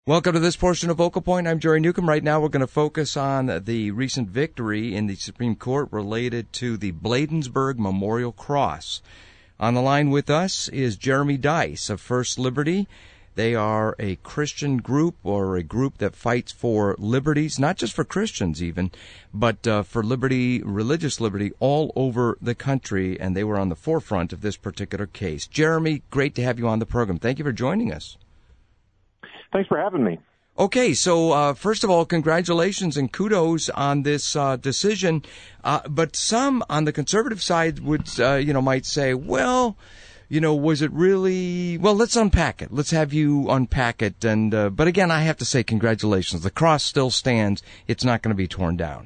Welcome to this portion of Vocal Point. I'm Jerry Newcomb. Right now we're going to focus on the recent victory in the Supreme Court related to the Bladensburg Memorial Cross. On the line with us is Jeremy Dys of First Liberty. They are a Christian group, or a group that fights for liberties, not just for Christians even, but for liberty, religious liberty all over the country, and they were on the forefront of this particular case. Jeremy, great to have you on the program. Thank you for joining us. Thanks for having me. Okay, so first of all, congratulations and kudos on this decision. But some on the conservative side would, might say, well, was it really? Well, let's unpack it. Let's have you unpack it. And but again, I have to say, congratulations. The cross still stands. It's not going to be torn down.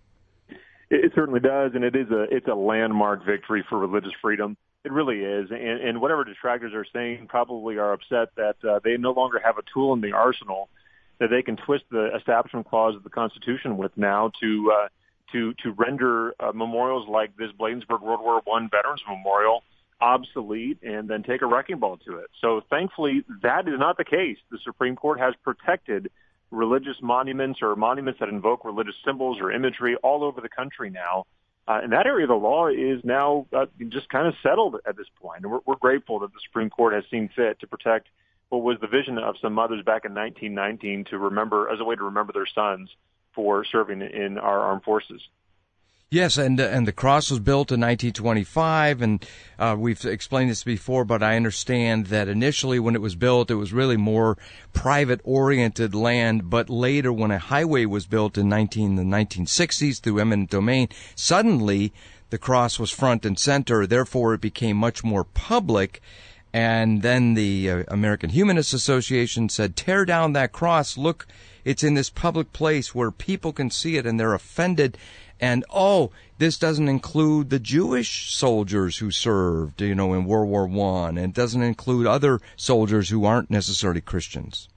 It certainly does, and it's a landmark victory for religious freedom. It really is, and whatever detractors are saying probably are upset that they no longer have a tool in the arsenal that they can twist the Establishment Clause of the Constitution with now to render memorials like this Bladensburg World War I Veterans Memorial obsolete and then take a wrecking ball to it. So thankfully, that is not the case. The Supreme Court has protected religious monuments or monuments that invoke religious symbols or imagery all over the country now. And that area of the law is now just kind of settled at this point. And we're grateful that the Supreme Court has seen fit to protect what was the vision of some mothers back in 1919 to remember, as a way to remember their sons for serving in our armed forces. Yes, and the cross was built in 1925, and we've explained this before, but I understand that initially when it was built, it was really more private-oriented land, but later when a highway was built in the 1960s through eminent domain, suddenly the cross was front and center, therefore it became much more public, and then the American Humanist Association said, tear down that cross, look, it's in this public place where people can see it and they're offended. And, this doesn't include the Jewish soldiers who served, in World War I, and it doesn't include other soldiers who aren't necessarily Christians.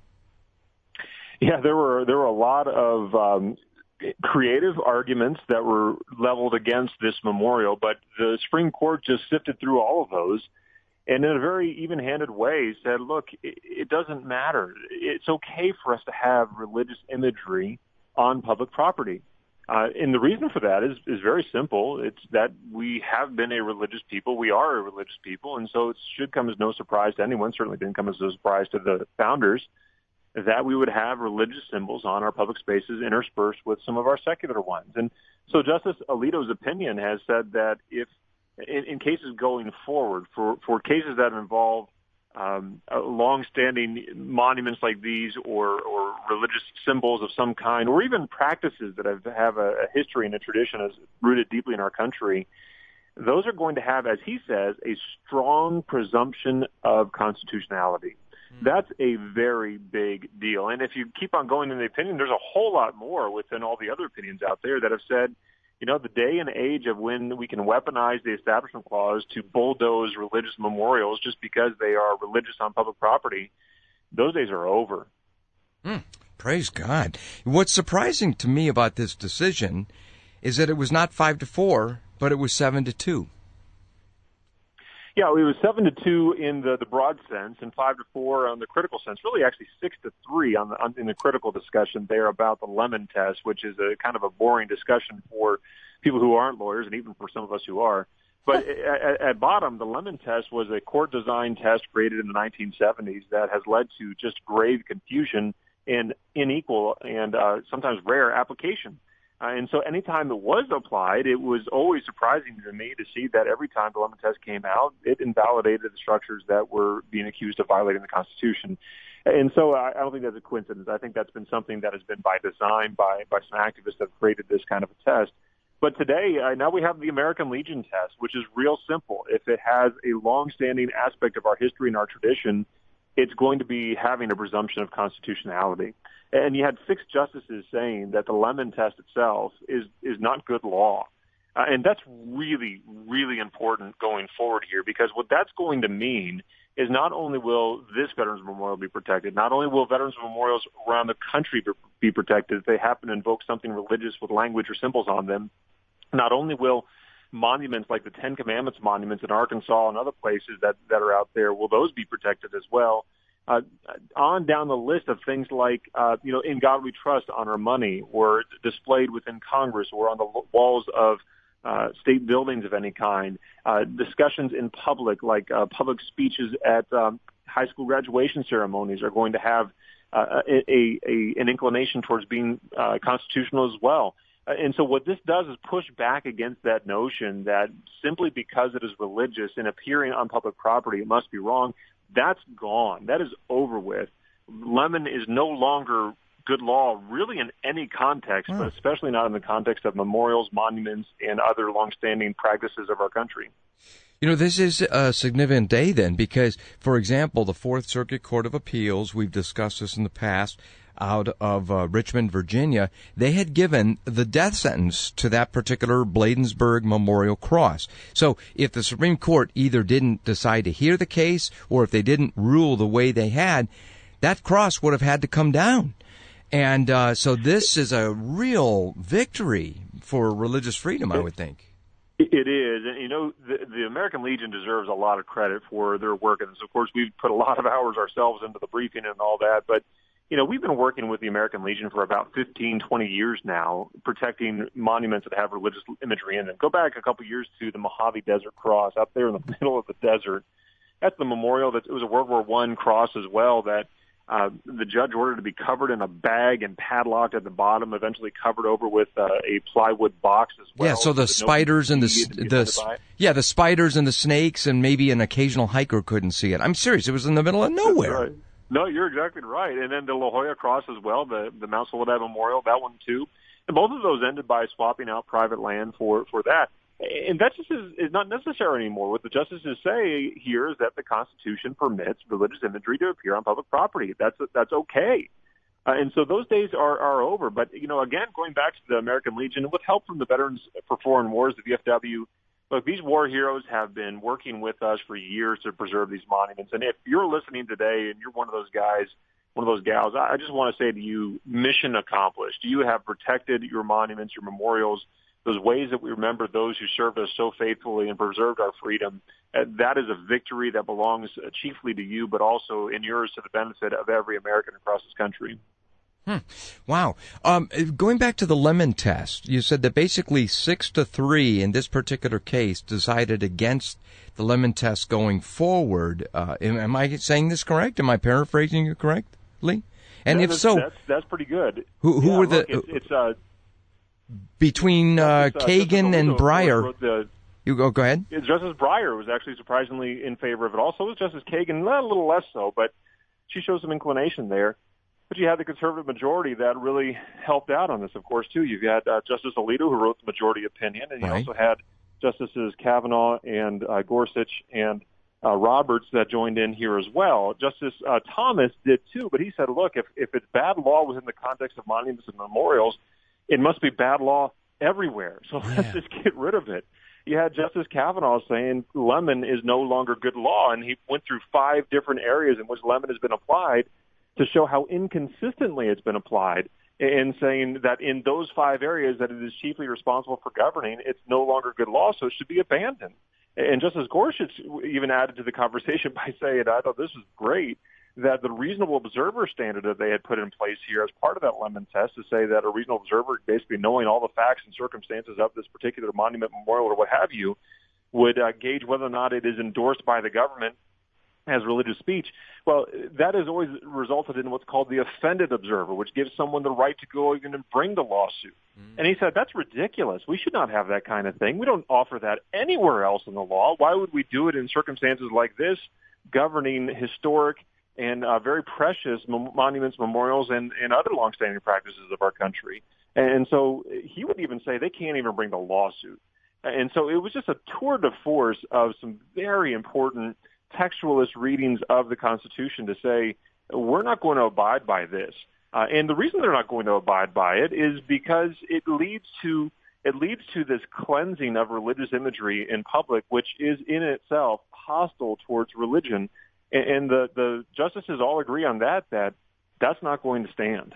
Yeah, there were a lot of creative arguments that were leveled against this memorial, but the Supreme Court just sifted through all of those and in a very even-handed way said, look, it doesn't matter. It's okay for us to have religious imagery on public property. And the reason for that is very simple. It's that we have been a religious people. We are a religious people. And so it should come as no surprise to anyone, certainly didn't come as a surprise to the founders, that we would have religious symbols on our public spaces interspersed with some of our secular ones. And so Justice Alito's opinion has said that if, in cases going forward, for cases that involve long-standing monuments like these or religious symbols of some kind, or even practices that have a history and a tradition as rooted deeply in our country, those are going to have, as he says, a strong presumption of constitutionality. That's a very big deal. And if you keep on going in the opinion, there's a whole lot more within all the other opinions out there that have said, the day and age of when we can weaponize the Establishment Clause to bulldoze religious memorials just because they are religious on public property, those days are over. Praise God. What's surprising to me about this decision is that it was not 5-4, but it was 7-2. Yeah, it was 7-2 in the broad sense, and 5-4 on the critical sense. Really, actually 6-3 in the critical discussion there about the Lemon Test, which is a kind of a boring discussion for people who aren't lawyers, and even for some of us who are. But at bottom, the Lemon Test was a court-designed test created in the 1970s that has led to just grave confusion and unequal and sometimes rare application. And so anytime it was applied, it was always surprising to me to see that every time the Lemon Test came out, it invalidated the structures that were being accused of violating the Constitution. And so I don't think that's a coincidence. I think that's been something that has been by design by some activists that have created this kind of a test. But today, now we have the American Legion test, which is real simple. If it has a long-standing aspect of our history and our tradition, it's going to be having a presumption of constitutionality. And you had 6 justices saying that the Lemon Test itself is not good law. And that's really, really important going forward here, because what that's going to mean is not only will this Veterans Memorial be protected, not only will Veterans Memorials around the country be protected if they happen to invoke something religious with language or symbols on them, not only will monuments like the Ten Commandments monuments in Arkansas and other places that are out there, will those be protected as well? on down the list of things like, In God We Trust on our money, or displayed within Congress, or on the walls of state buildings of any kind. Discussions in public, like public speeches at high school graduation ceremonies, are going to have an inclination towards being constitutional as well. And so what this does is push back against that notion that simply because it is religious and appearing on public property, it must be wrong. That's gone. That is over with. Lemon is no longer good law really in any context, but especially not in the context of memorials, monuments, and other longstanding practices of our country. This is a significant day then, because, for example, the Fourth Circuit Court of Appeals, we've discussed this in the past, out of Richmond, Virginia, they had given the death sentence to that particular Bladensburg Memorial Cross. So if the Supreme Court either didn't decide to hear the case, or if they didn't rule the way they had, that cross would have had to come down. And so this is a real victory for religious freedom, I would think. It is. And, the American Legion deserves a lot of credit for their work. And, of course, we've put a lot of hours ourselves into the briefing and all that. But, we've been working with the American Legion for about 15, 20 years now, protecting monuments that have religious imagery in them. Go back a couple years to the Mojave Desert Cross up there in the middle of the desert. That's the memorial. It was a World War I cross as well that the judge ordered to be covered in a bag and padlocked at the bottom, eventually covered over with a plywood box as well. Yeah, so the spiders and the spiders and the snakes and maybe an occasional hiker couldn't see it. I'm serious. It was in the middle of nowhere. Right. No, you're exactly right. And then the La Jolla Cross as well, the Mount Soledad Memorial, that one too. And both of those ended by swapping out private land for that. And that just is not necessary anymore. What the justices say here is that the Constitution permits religious imagery to appear on public property. That's okay. And so those days are over. But, again, going back to the American Legion, with help from the Veterans for Foreign Wars, the VFW, look, these war heroes have been working with us for years to preserve these monuments. And if you're listening today and you're one of those guys, one of those gals, I just want to say to you, mission accomplished. You have protected your monuments, your memorials, those ways that we remember those who served us so faithfully and preserved our freedom. That is a victory that belongs chiefly to you, but also inures to the benefit of every American across this country. Wow. Going back to the Lemon test, you said that basically 6-3 in this particular case decided against the Lemon test going forward. Am I saying this correct? Am I paraphrasing you correctly? And if so, that's pretty good. Who were the between Kagan and Breyer? You go ahead. Justice Breyer was actually surprisingly in favor of it. Also was Justice Kagan, not a little less so, but she shows some inclination there. But you had the conservative majority that really helped out on this, of course, too. You've had Justice Alito, who wrote the majority opinion, and you also had Justices Kavanaugh and Gorsuch and Roberts that joined in here as well. Justice Thomas did, too, but he said, look, if it's bad law within the context of monuments and memorials, it must be bad law everywhere. So let's just get rid of it. You had Justice Kavanaugh saying Lemon is no longer good law, and he went through 5 different areas in which Lemon has been applied to show how inconsistently it's been applied, and saying that in those 5 areas that it is chiefly responsible for governing, it's no longer good law, so it should be abandoned. And Justice Gorsuch even added to the conversation by saying, I thought this was great, that the reasonable observer standard that they had put in place here as part of that Lemon test to say that a reasonable observer, basically knowing all the facts and circumstances of this particular monument, memorial, or what have you, would gauge whether or not it is endorsed by the government as religious speech. Well, that has always resulted in what's called the offended observer, which gives someone the right to go even and bring the lawsuit. And he said, that's ridiculous. We should not have that kind of thing. We don't offer that anywhere else in the law. Why would we do it in circumstances like this, governing historic and very precious monuments, memorials, and other longstanding practices of our country? And so he would even say they can't even bring the lawsuit. And so it was just a tour de force of some very important textualist readings of the Constitution to say, we're not going to abide by this. And the reason they're not going to abide by it is because it leads to this cleansing of religious imagery in public, which is in itself hostile towards religion. And the justices all agree on that's not going to stand.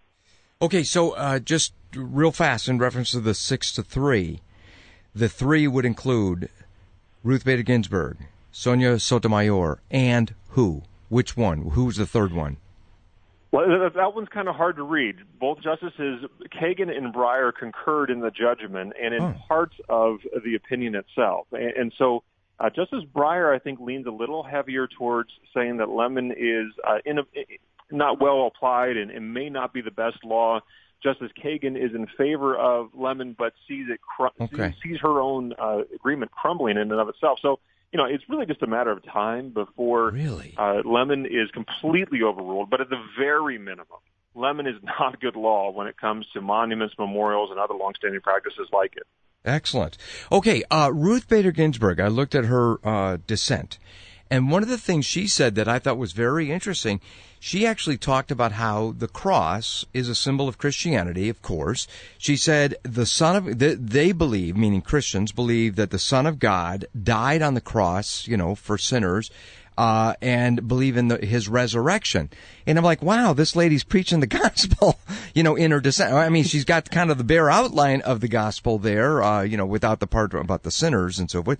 Okay, so just real fast in reference to the 6-3, the 3 would include Ruth Bader Ginsburg, Sonia Sotomayor, and who? Which one? Who's the third one? Well, that one's kind of hard to read. Both Justices Kagan and Breyer concurred in the judgment and in parts of the opinion itself. And so Justice Breyer, I think, leans a little heavier towards saying that Lemon is not well applied and may not be the best law. Justice Kagan is in favor of Lemon, but sees her own agreement crumbling in and of itself. So, it's really just a matter of time before Lemon is completely overruled. But at the very minimum, Lemon is not good law when it comes to monuments, memorials, and other longstanding practices like it. Excellent. Okay, Ruth Bader Ginsburg, I looked at her dissent. And one of the things she said that I thought was very interesting, she actually talked about how the cross is a symbol of Christianity, of course. She said they believe, meaning Christians, believe that the Son of God died on the cross, for sinners, and believe in his resurrection. And I'm like, wow, this lady's preaching the gospel, in her dissent. I mean, she's got kind of the bare outline of the gospel there, without the part about the sinners and so forth.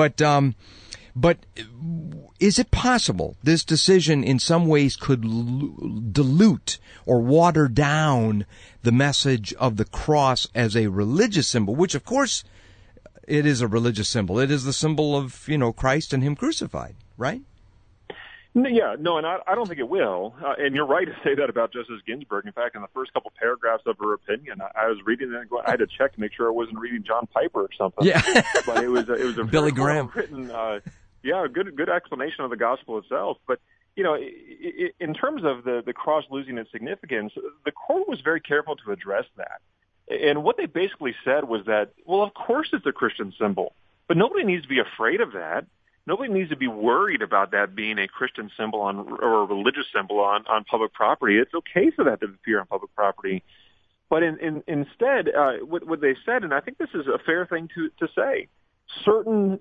But is it possible this decision in some ways could dilute or water down the message of the cross as a religious symbol, which of course it is a religious symbol. It is the symbol of, Christ and him crucified, right? Yeah, no, and I don't think it will. And you're right to say that about Justice Ginsburg. In fact, in the first couple paragraphs of her opinion, I was reading it and I had to check to make sure I wasn't reading John Piper or something. Yeah. But it was a Billy Graham written, good explanation of the gospel itself. But, in terms of the cross losing its significance, the court was very careful to address that. And what they basically said was that, well, of course it's a Christian symbol, but nobody needs to be afraid of that. Nobody needs to be worried about that being a Christian symbol or a religious symbol on public property. It's okay for that to appear on public property. But instead, what they said, and I think this is a fair thing to say, certain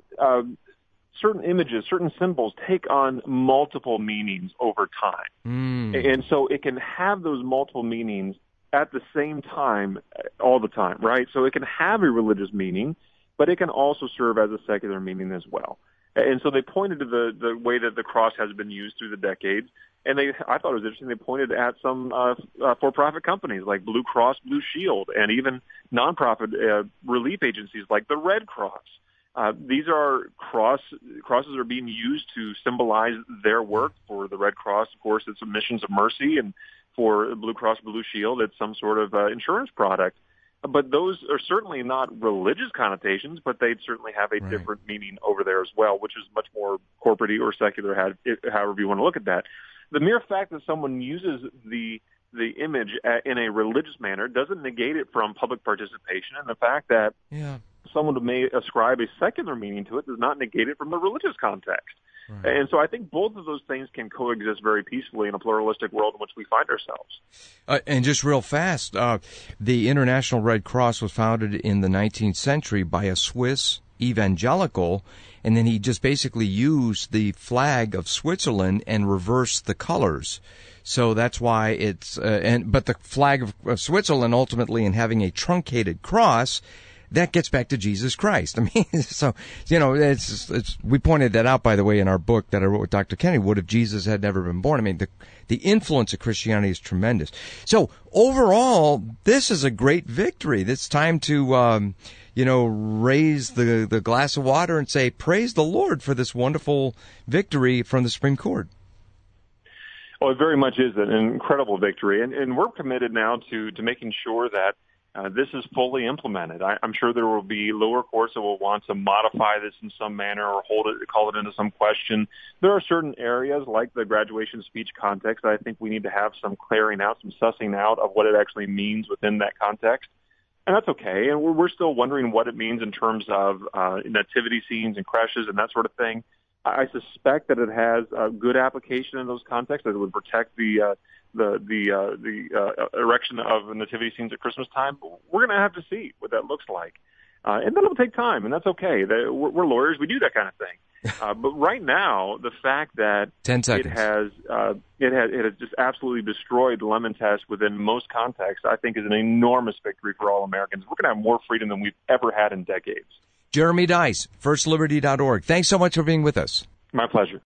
images, certain symbols take on multiple meanings over time. And so it can have those multiple meanings at the same time all the time, right? So it can have a religious meaning, but it can also serve as a secular meaning as well. And so they pointed to the way that the cross has been used through the decades. And I thought it was interesting, they pointed at some for-profit companies like Blue Cross Blue Shield and even nonprofit relief agencies like the Red Cross. These are crosses are being used to symbolize their work. For the Red Cross, of course, it's missions of mercy, and for Blue Cross Blue Shield, it's some sort of insurance product. But those are certainly not religious connotations, but they'd certainly have a different meaning over there as well, which is much more corporate or secular, however you want to look at that. The mere fact that someone uses the image in a religious manner doesn't negate it from public participation, and the fact that someone may ascribe a secular meaning to it does not negate it from the religious context. Right. And so I think both of those things can coexist very peacefully in a pluralistic world in which we find ourselves. And just real fast, the International Red Cross was founded in the 19th century by a Swiss evangelical, and then he just basically used the flag of Switzerland and reversed the colors. So that's why it's but the flag of Switzerland ultimately, in having a truncated cross, that gets back to Jesus Christ. I mean, so, we pointed that out, by the way, in our book that I wrote with Dr. Kennedy, What If Jesus Had Never Been Born? I mean, the influence of Christianity is tremendous. So overall, this is a great victory. It's time to, raise the glass of water and say, praise the Lord for this wonderful victory from the Supreme Court. Oh, it very much is an incredible victory. And we're committed now to making sure that this is fully implemented. I'm sure there will be lower courts that will want to modify this in some manner or call it into some question. There are certain areas like the graduation speech context that I think we need to have some clearing out, some sussing out of what it actually means within that context. And that's okay. And we're still wondering what it means in terms of nativity scenes and creches and that sort of thing. I suspect that it has a good application in those contexts, that it would protect the erection of nativity scenes at Christmas time. We're going to have to see what that looks like. And that'll take time, and that's okay. We're lawyers. We do that kind of thing. But right now, the fact that 10 seconds. It has just absolutely destroyed the Lemon Test within most contexts, I think is an enormous victory for all Americans. We're going to have more freedom than we've ever had in decades. Jeremy Dys, FirstLiberty.org. Thanks so much for being with us. My pleasure.